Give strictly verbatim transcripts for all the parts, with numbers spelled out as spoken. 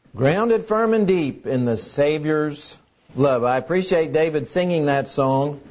Grounded firm and deep in the Savior's love. I appreciate David singing that song.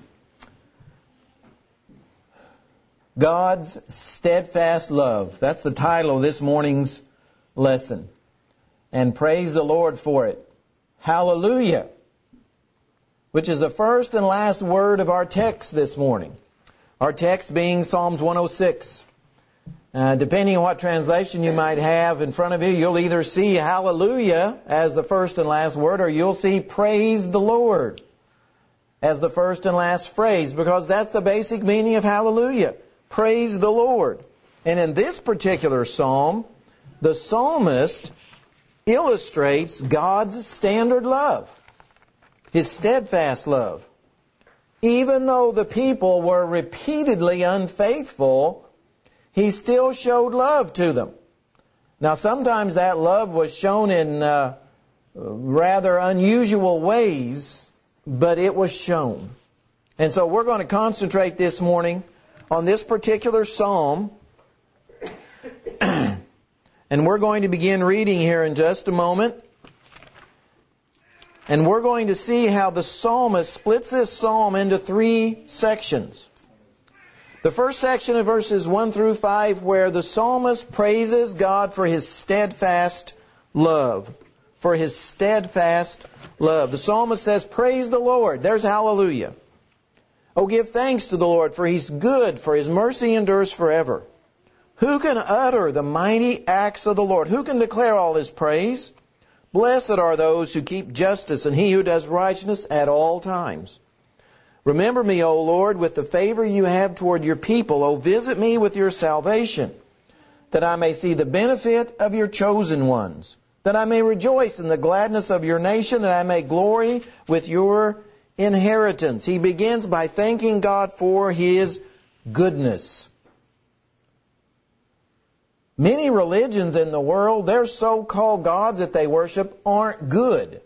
God's steadfast love. That's the title of this morning's lesson. And praise the Lord for it. Hallelujah. Which is the first and last word of our text this morning. Our text being Psalms one oh six. Uh, depending on what translation you might have in front of you, you'll either see hallelujah as the first and last word, or you'll see praise the Lord as the first and last phrase, because that's the basic meaning of hallelujah. Praise the Lord. And in this particular psalm, the psalmist illustrates God's standard love, His steadfast love. Even though the people were repeatedly unfaithful, He still showed love to them. Now, sometimes that love was shown in uh, rather unusual ways, but it was shown. And so we're going to concentrate this morning on this particular psalm. And we're going to begin reading here in just a moment. And we're going to see how the psalmist splits this psalm into three sections. The first section of verses one through five, where the psalmist praises God for His steadfast love. For His steadfast love. The psalmist says, praise the Lord. There's hallelujah. Oh, give thanks to the Lord, for He's good, for His mercy endures forever. Who can utter the mighty acts of the Lord? Who can declare all His praise? Blessed are those who keep justice, and He who does righteousness at all times. Remember me, O Lord, with the favor you have toward your people. O visit me with your salvation, that I may see the benefit of your chosen ones, that I may rejoice in the gladness of your nation, that I may glory with your inheritance. He begins by thanking God for His goodness. Many religions in the world, their so-called gods that they worship aren't good.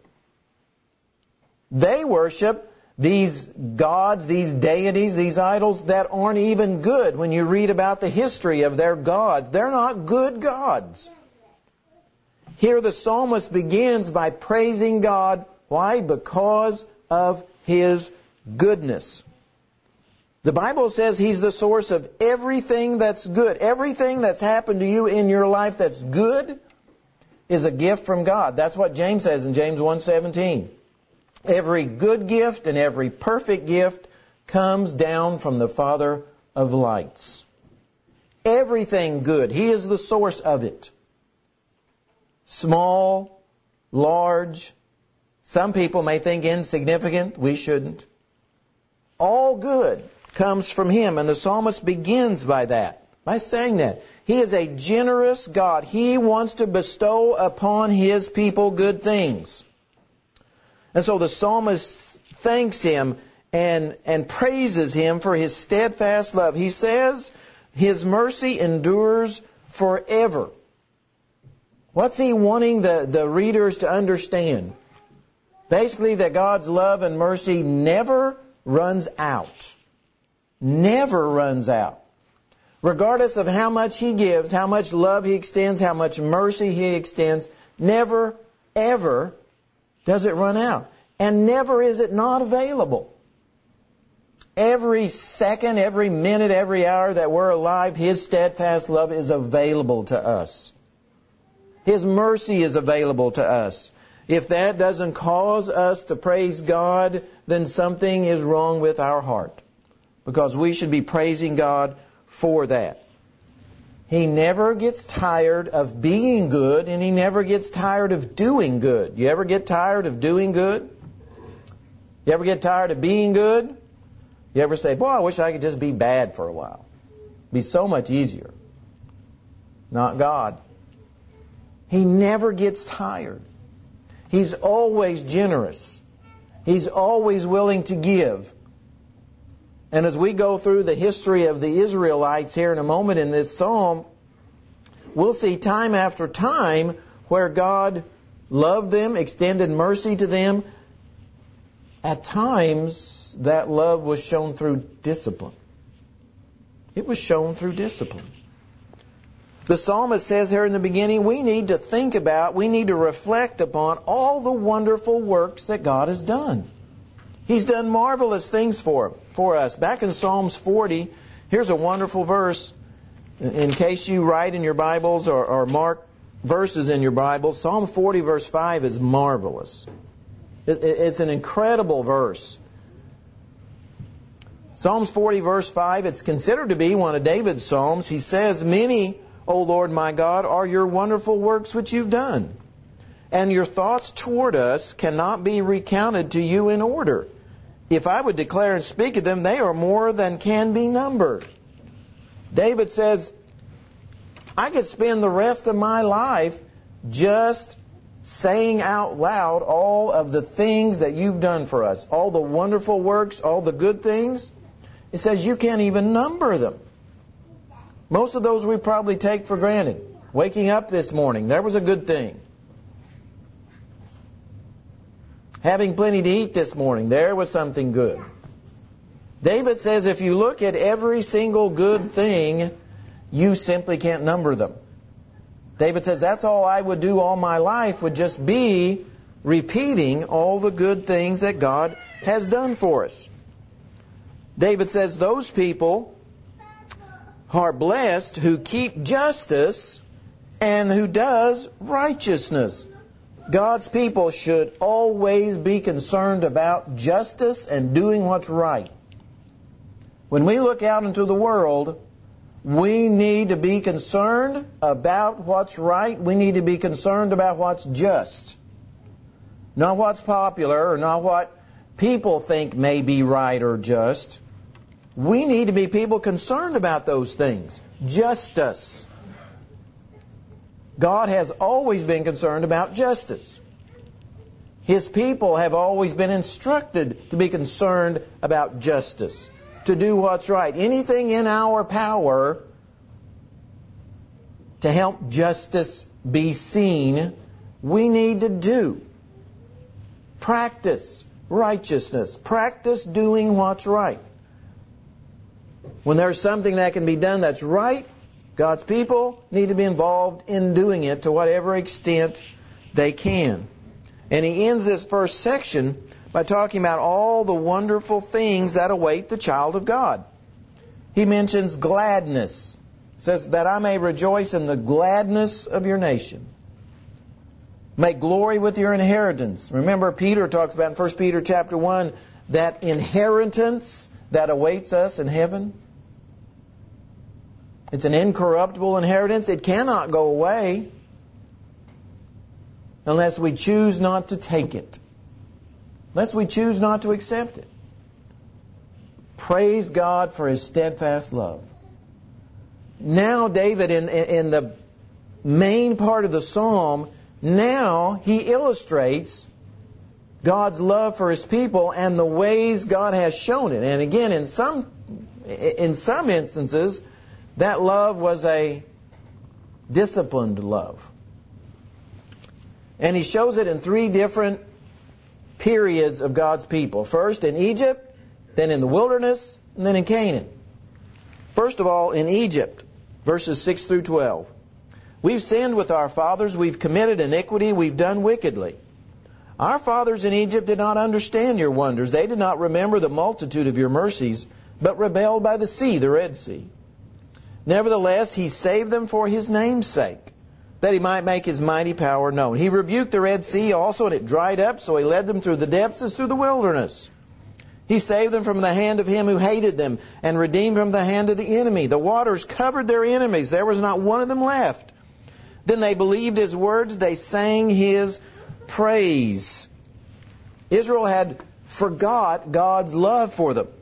They worship these gods, these deities, these idols that aren't even good. When you read about the history of their gods, they're not good gods. Here the psalmist begins by praising God. Why? Because of His goodness. The Bible says He's the source of everything that's good. Everything that's happened to you in your life that's good is a gift from God. That's what James says in James one seventeen. Every good gift and every perfect gift comes down from the Father of lights. Everything good. He is the source of it. Small, large. Some people may think insignificant. We shouldn't. All good comes from Him. And the psalmist begins by that, by saying that. He is a generous God. He wants to bestow upon His people good things. And so the psalmist thanks Him and, and praises Him for His steadfast love. He says His mercy endures forever. What's he wanting the, the readers to understand? Basically that God's love and mercy never runs out. Never runs out. Regardless of how much He gives, how much love He extends, how much mercy He extends, never, ever does it run out. And never is it not available. Every second, every minute, every hour that we're alive, His steadfast love is available to us. His mercy is available to us. If that doesn't cause us to praise God, then something is wrong with our heart. Because we should be praising God for that. He never gets tired of being good, and He never gets tired of doing good. You ever get tired of doing good? You ever get tired of being good? You ever say, boy, I wish I could just be bad for a while. It'd be so much easier. Not God. He never gets tired. He's always generous. He's always willing to give. And as we go through the history of the Israelites here in a moment in this psalm, we'll see time after time where God loved them, extended mercy to them. At times, that love was shown through discipline. It was shown through discipline. The psalmist says here in the beginning, we need to think about, we need to reflect upon all the wonderful works that God has done. He's done marvelous things for, for us. Back in Psalms forty, here's a wonderful verse. In case you write in your Bibles or, or mark verses in your Bibles, Psalm forty verse five is marvelous. It, it, it's an incredible verse. Psalms forty verse five, it's considered to be one of David's psalms. He says, "Many, O Lord my God, are your wonderful works which you've done, and your thoughts toward us cannot be recounted to you in order. If I would declare and speak of them, they are more than can be numbered." David says, I could spend the rest of my life just saying out loud all of the things that you've done for us, all the wonderful works, all the good things. It says you can't even number them. Most of those we probably take for granted. Waking up this morning, that was a good thing. Having plenty to eat this morning, there was something good. David says if you look at every single good thing, you simply can't number them. David says that's all I would do all my life, would just be repeating all the good things that God has done for us. David says those people are blessed who keep justice and who does righteousness. God's people should always be concerned about justice and doing what's right. When we look out into the world, we need to be concerned about what's right. We need to be concerned about what's just. Not what's popular or not what people think may be right or just. We need to be people concerned about those things. Justice. God has always been concerned about justice. His people have always been instructed to be concerned about justice, to do what's right. Anything in our power to help justice be seen, we need to do. Practice righteousness. Practice doing what's right. When there's something that can be done that's right, God's people need to be involved in doing it to whatever extent they can. And he ends this first section by talking about all the wonderful things that await the child of God. He mentions gladness. He says, that I may rejoice in the gladness of your nation. Make glory with your inheritance. Remember, Peter talks about in First Peter chapter one, that inheritance that awaits us in heaven. It's an incorruptible inheritance. It cannot go away unless we choose not to take it. Unless we choose not to accept it. Praise God for His steadfast love. Now David, in, in the main part of the psalm, now he illustrates God's love for His people and the ways God has shown it. And again, in some in some instances, that love was a disciplined love. And he shows it in three different periods of God's people. First in Egypt, then in the wilderness, and then in Canaan. First of all, in Egypt, verses six through twelve. We've sinned with our fathers, we've committed iniquity, we've done wickedly. Our fathers in Egypt did not understand your wonders. They did not remember the multitude of your mercies, but rebelled by the sea, the Red Sea. Nevertheless, He saved them for His name's sake, that He might make His mighty power known. He rebuked the Red Sea also, and it dried up, so He led them through the depths as through the wilderness. He saved them from the hand of him who hated them, and redeemed from the hand of the enemy. The waters covered their enemies. There was not one of them left. Then they believed His words. They sang His praise. Israel had forgot God's love for them.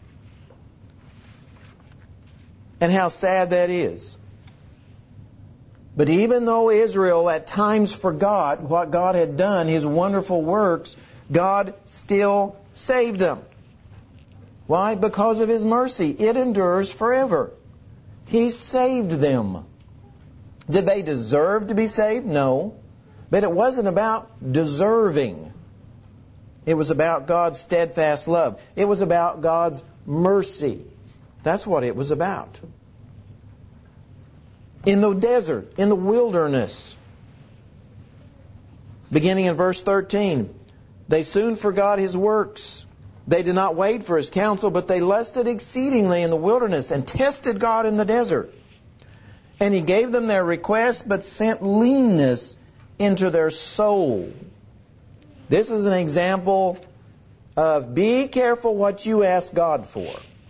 And how sad that is. But even though Israel at times forgot what God had done, His wonderful works, God still saved them. Why? Because of His mercy. It endures forever. He saved them. Did they deserve to be saved? No. But it wasn't about deserving. It was about God's steadfast love. It was about God's mercy. That's what it was about. in the desert, in the wilderness. Beginning in verse thirteen, they soon forgot His works. They did not wait for His counsel, but they lusted exceedingly in the wilderness and tested God in the desert. And He gave them their request, but sent leanness into their soul. This is an example of be careful what you ask God for.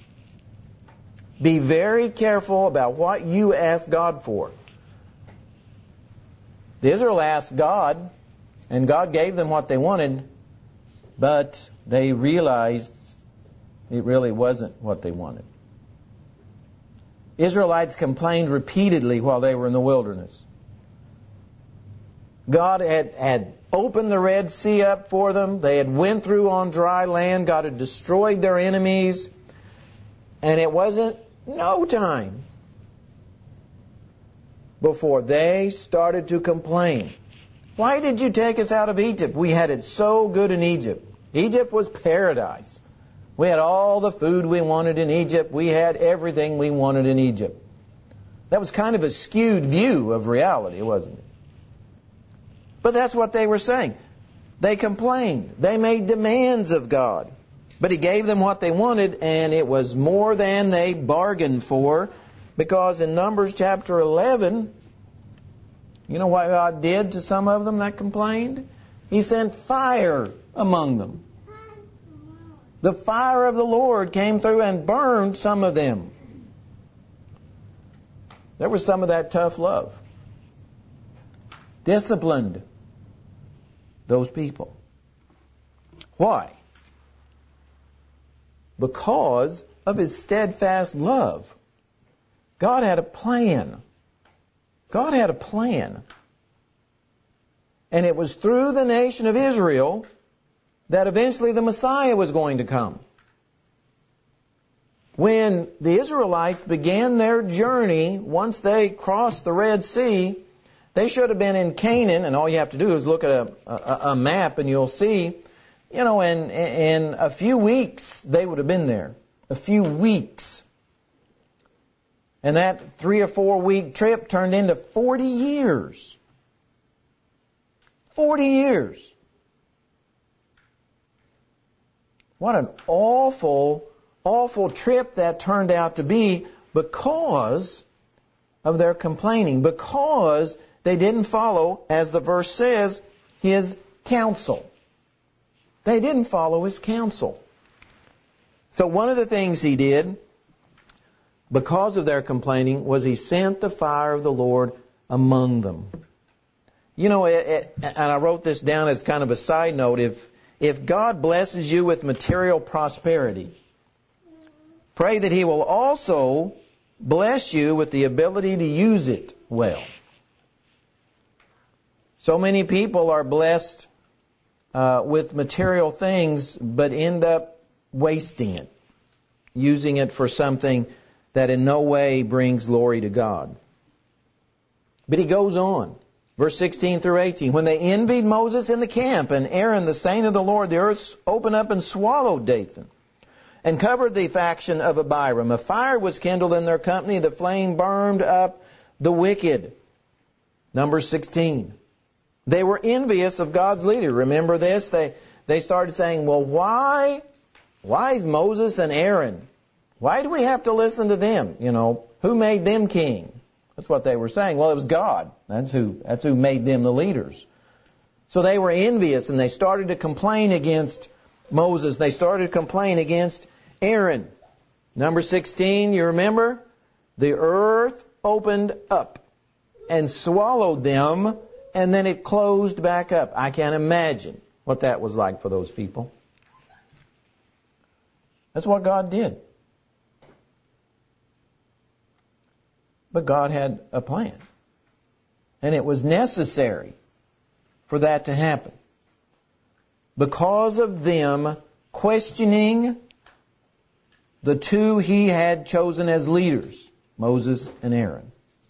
Be very careful about what you ask God for. The Israel asked God, and God gave them what they wanted, but they realized it really wasn't what they wanted. Israelites complained repeatedly while they were in the wilderness. God had, had opened the Red Sea up for them. They had went through on dry land. God had destroyed their enemies. And it wasn't no time before they started to complain. Why did you take us out of Egypt? We had it so good in Egypt. Egypt was paradise. We had all the food we wanted in Egypt. We had everything we wanted in Egypt. That was kind of a skewed view of reality, wasn't it? But that's what they were saying. They complained. They made demands of God. But He gave them what they wanted, and it was more than they bargained for. Because in Numbers chapter eleven, you know what God did to some of them that complained? He sent fire among them. The fire of the Lord came through and burned some of them. There was some of that tough love. Disciplined those people. Why? Because of His steadfast love. God had a plan. God had a plan. And it was through the nation of Israel that eventually the Messiah was going to come. When the Israelites began their journey, once they crossed the Red Sea, they should have been in Canaan, and all you have to do is look at a, a, a map and you'll see, you know, in, in a few weeks they would have been there. A few weeks. And that three or four week trip turned into forty years. Forty years. What an awful, awful trip that turned out to be because of their complaining. Because they didn't follow, as the verse says, His counsel. They didn't follow His counsel. So one of the things He did, because of their complaining, was He sent the fire of the Lord among them. You know, it, it, and I wrote this down as kind of a side note, if, if God blesses you with material prosperity, pray that He will also bless you with the ability to use it well. So many people are blessed uh, with material things, but end up wasting it, using it for something that in no way brings glory to God. But He goes on. Verse sixteen through eighteen. When they envied Moses in the camp, and Aaron, the saint of the Lord, the earth opened up and swallowed Dathan, and covered the faction of Abiram. A fire was kindled in their company. The flame burned up the wicked. Number sixteen. They were envious of God's leader. Remember this? They, they started saying, well, why, why is Moses and Aaron? Why do we have to listen to them? You know, who made them king? That's what they were saying. Well, it was God. That's who, that's who made them the leaders. So they were envious, and they started to complain against Moses. They started to complain against Aaron. Number sixteen, you remember? The earth opened up and swallowed them, and then it closed back up. I can't imagine what that was like for those people. That's what God did. But God had a plan. And it was necessary for that to happen. Because of them questioning the two He had chosen as leaders, Moses and Aaron.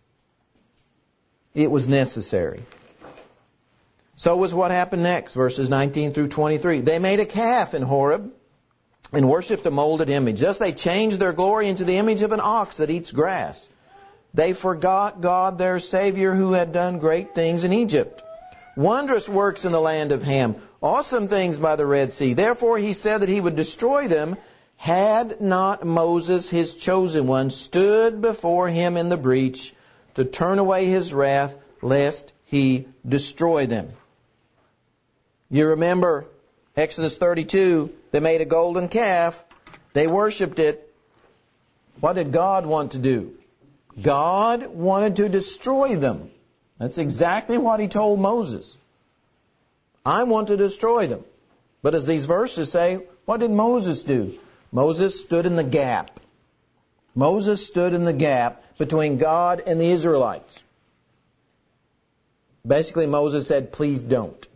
It was necessary. So was what happened next, verses nineteen through twenty-three. They made a calf in Horeb and worshipped a molded image. Thus they changed their glory into the image of an ox that eats grass. They forgot God, their Savior, who had done great things in Egypt, wondrous works in the land of Ham, awesome things by the Red Sea. Therefore he said that he would destroy them, had not Moses, his chosen one, stood before him in the breach to turn away his wrath, lest he destroy them. You remember Exodus thirty-two, they made a golden calf, they worshipped it. What did God want to do? God wanted to destroy them. That's exactly what He told Moses. I want to destroy them. But as these verses say, what did Moses do? Moses stood in the gap. Moses stood in the gap between God and the Israelites. Basically, Moses said, please don't.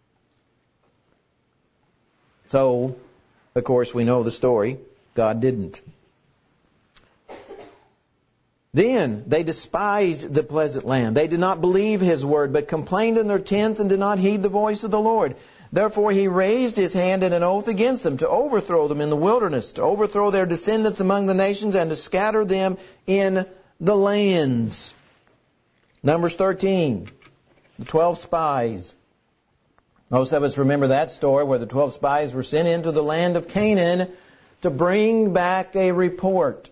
So, of course, we know the story. God didn't. Then they despised the pleasant land. They did not believe His word, but complained in their tents and did not heed the voice of the Lord. Therefore He raised His hand in an oath against them to overthrow them in the wilderness, to overthrow their descendants among the nations, and to scatter them in the lands. Numbers thirteen, the twelve spies. Most of us remember that story where the twelve spies were sent into the land of Canaan to bring back a report.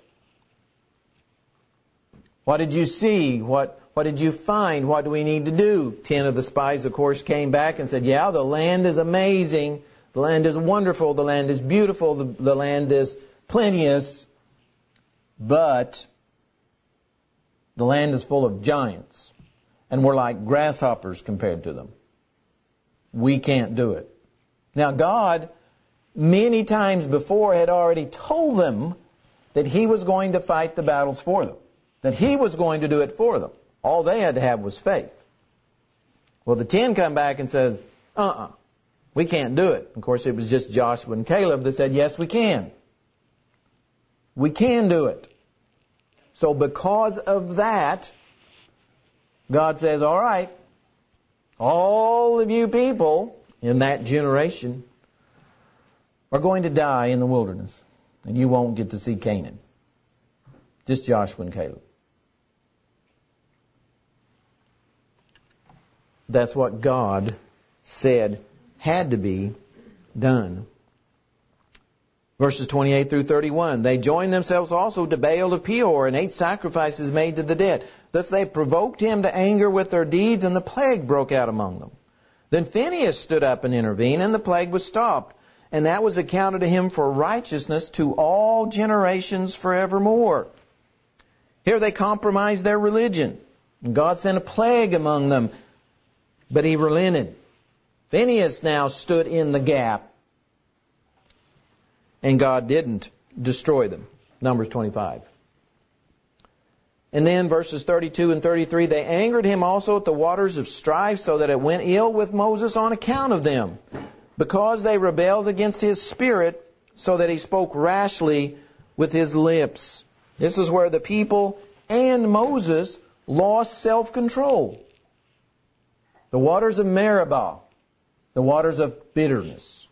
What did you see? What what did you find? What do we need to do? Ten of the spies, of course, came back and said, yeah, the land is amazing. The land is wonderful. The land is beautiful. The, the land is plenteous. But the land is full of giants. And we're like grasshoppers compared to them. We can't do it. Now, God, many times before, had already told them that He was going to fight the battles for them. That He was going to do it for them. All they had to have was faith. Well, the ten come back and says, uh-uh, we can't do it. Of course, it was just Joshua and Caleb that said, yes, we can. We can do it. So because of that, God says, all right, all of you people in that generation are going to die in the wilderness. And you won't get to see Canaan. Just Joshua and Caleb. That's what God said had to be done. Verses twenty-eight through thirty-one. They joined themselves also to Baal of Peor and ate sacrifices made to the dead. Thus they provoked him to anger with their deeds, and the plague broke out among them. Then Phinehas stood up and intervened, and the plague was stopped. And that was accounted to him for righteousness to all generations forevermore. Here they compromised their religion. And God sent a plague among them, but He relented. Phinehas now stood in the gap, and God didn't destroy them. Numbers twenty-five. And then verses thirty-two and thirty-three, they angered him also at the waters of strife, so that it went ill with Moses on account of them, because they rebelled against his spirit, so that he spoke rashly with his lips. This is where the people and Moses lost self-control. The waters of Meribah, the waters of bitterness.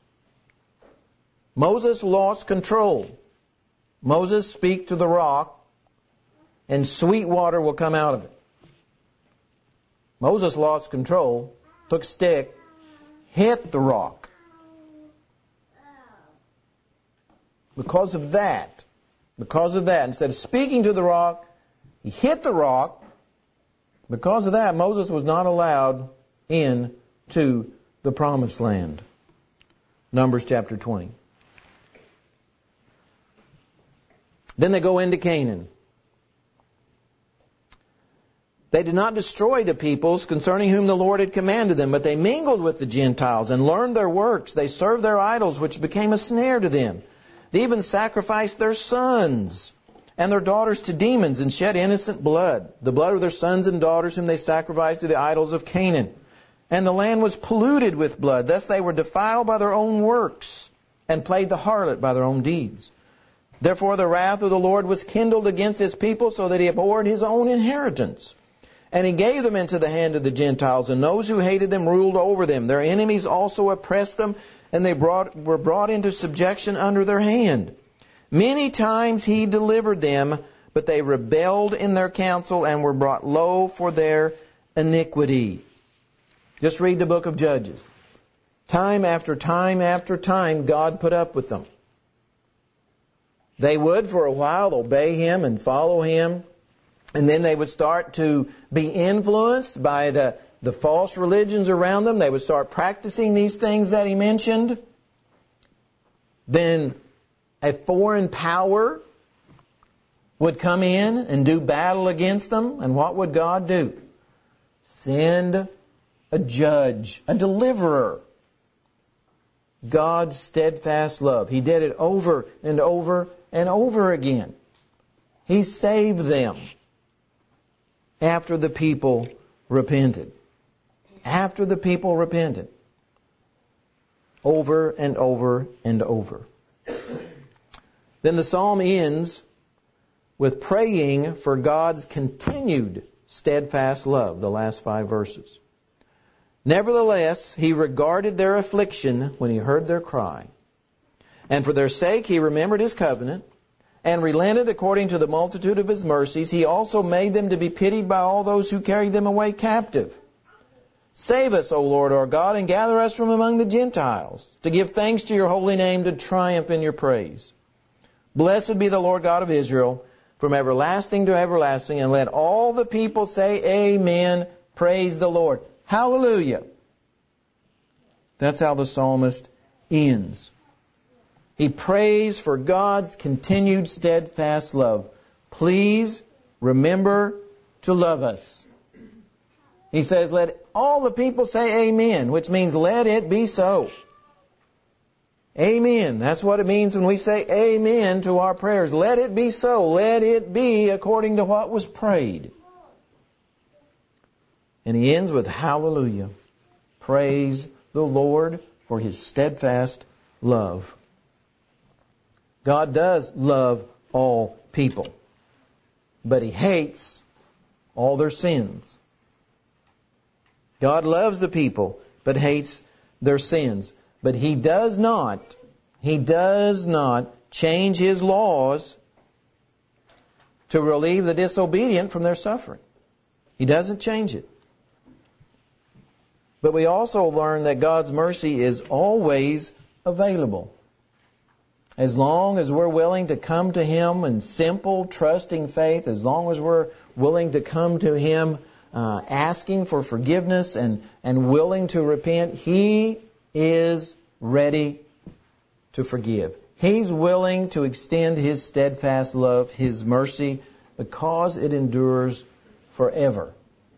Moses lost control. Moses, speak to the rock, and sweet water will come out of it. Moses lost control, took a stick, hit the rock. Because of that, because of that, instead of speaking to the rock, he hit the rock. Because of that, Moses was not allowed into the promised land. Numbers chapter twenty. Then they go into Canaan. They did not destroy the peoples concerning whom the Lord had commanded them, but they mingled with the Gentiles and learned their works. They served their idols, which became a snare to them. They even sacrificed their sons and their daughters to demons and shed innocent blood, the blood of their sons and daughters whom they sacrificed to the idols of Canaan. And the land was polluted with blood. Thus they were defiled by their own works and played the harlot by their own deeds. Therefore the wrath of the Lord was kindled against His people, so that He abhorred His own inheritance. And He gave them into the hand of the Gentiles, and those who hated them ruled over them. Their enemies also oppressed them, and they brought, were brought into subjection under their hand. Many times He delivered them, but they rebelled in their counsel and were brought low for their iniquity. Just read the book of Judges. Time after time after time, God put up with them. They would, for a while, obey Him and follow Him, and then they would start to be influenced by the, the false religions around them. They would start practicing these things that He mentioned. Then a foreign power would come in and do battle against them. And what would God do? Send a judge, a deliverer. God's steadfast love. He did it over and over and over again. He saved them after the people repented. After the people repented. Over and over and over. Then the psalm ends with praying for God's continued steadfast love, the last five verses. Nevertheless, He regarded their affliction when He heard their cry. And for their sake He remembered His covenant, and relented according to the multitude of His mercies. He also made them to be pitied by all those who carried them away captive. Save us, O Lord our God, and gather us from among the Gentiles, to give thanks to Your holy name, to triumph in Your praise. Blessed be the Lord God of Israel, from everlasting to everlasting, and let all the people say, Amen. Praise the Lord. Hallelujah. That's how the psalmist ends. He prays for God's continued steadfast love. Please remember to love us. He says, let all the people say amen, which means let it be so. Amen. That's what it means when we say amen to our prayers. Let it be so. Let it be according to what was prayed. And he ends with hallelujah. Praise the Lord for His steadfast love. God does love all people, but He hates all their sins. God loves the people, but hates their sins. But He does not, He does not change His laws to relieve the disobedient from their suffering. He doesn't change it. But we also learn that God's mercy is always available. As long as we're willing to come to Him in simple, trusting faith, as long as we're willing to come to Him uh, asking for forgiveness and, and willing to repent, He is ready to forgive. He's willing to extend His steadfast love, His mercy, because it endures forever.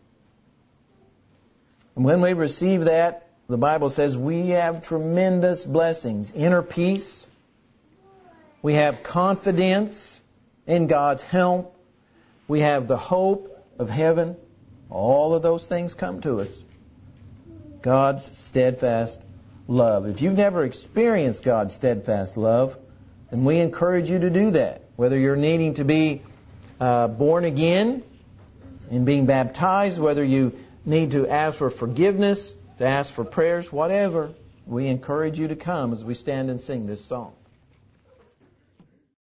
And when we receive that, the Bible says we have tremendous blessings. Inner peace. We have confidence in God's help. We have the hope of heaven. All of those things come to us. God's steadfast love. If you've never experienced God's steadfast love, then we encourage you to do that. Whether you're needing to be uh, born again and being baptized, whether you need to ask for forgiveness, to ask for prayers, whatever, we encourage you to come as we stand and sing this song.